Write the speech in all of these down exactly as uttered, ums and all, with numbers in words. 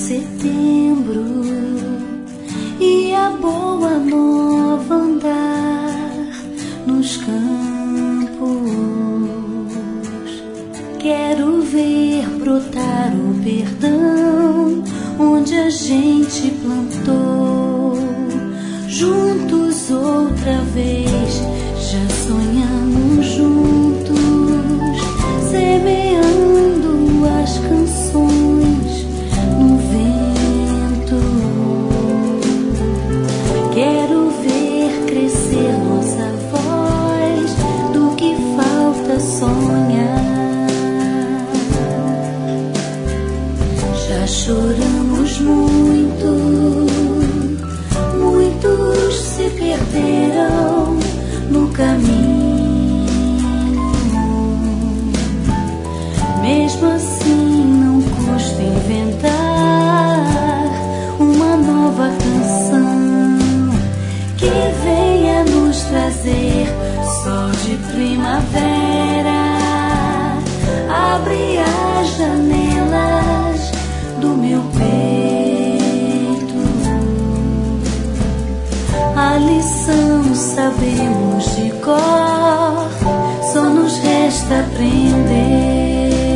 setembro e a boa nova andar nos campos. Quero ver brotar o perdão onde a gente plantou. Juntos outra vez, já sonhamos juntos, semeando as canções no vento. Quero ver crescer nossa voz, do que falta sonhar. Já choramos muito, muitos se perderam no caminho. Mesmo assim não custa inventar uma nova canção que venha nos trazer sol de primavera. Abre as janelas do meu peito. A lição sabemos de cor, só nos resta aprender.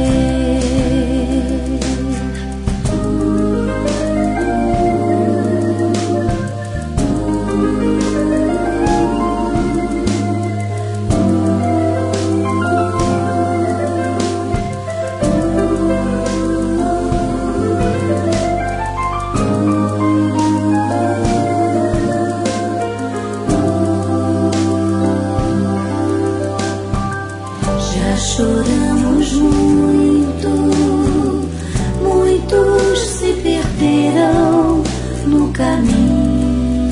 Choramos muito, muitos se perderam no caminho.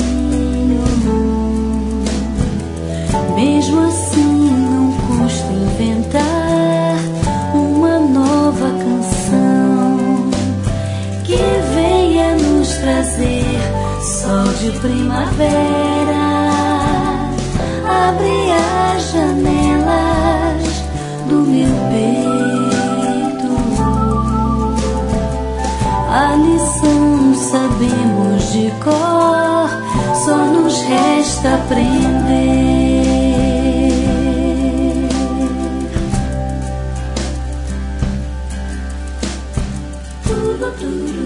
Mesmo assim não custa inventar uma nova canção que venha nos trazer sol de primavera. Abre as janelas do meu peito. A lição sabemos de cor, só nos resta aprender. Tudo, tudo.